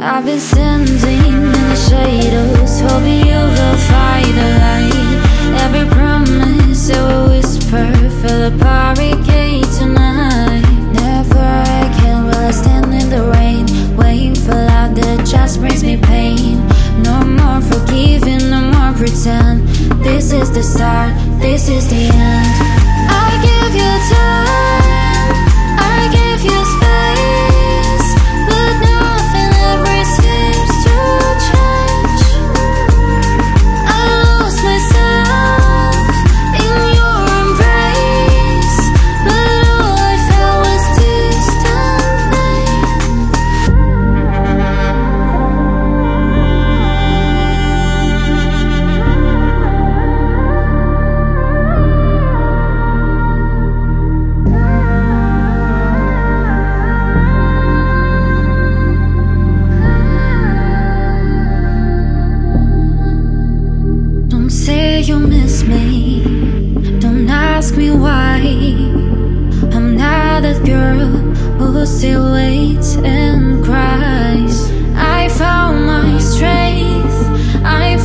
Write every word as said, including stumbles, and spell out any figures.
I've been standing in the shadows, hoping you will find the light. Every promise I will whisper, feel a barricade tonight. Never again will I stand in the rain, waiting for love that just brings me pain. No more forgiving, no more pretend. This is the start, this is the end. I give you time, I give you space, but nothing ever seems to change. I lost myself in your embrace, but all I felt was distant pain. Don't say you miss me, don't ask me why. I'm not that girl who still waits and cries. I found my strength, I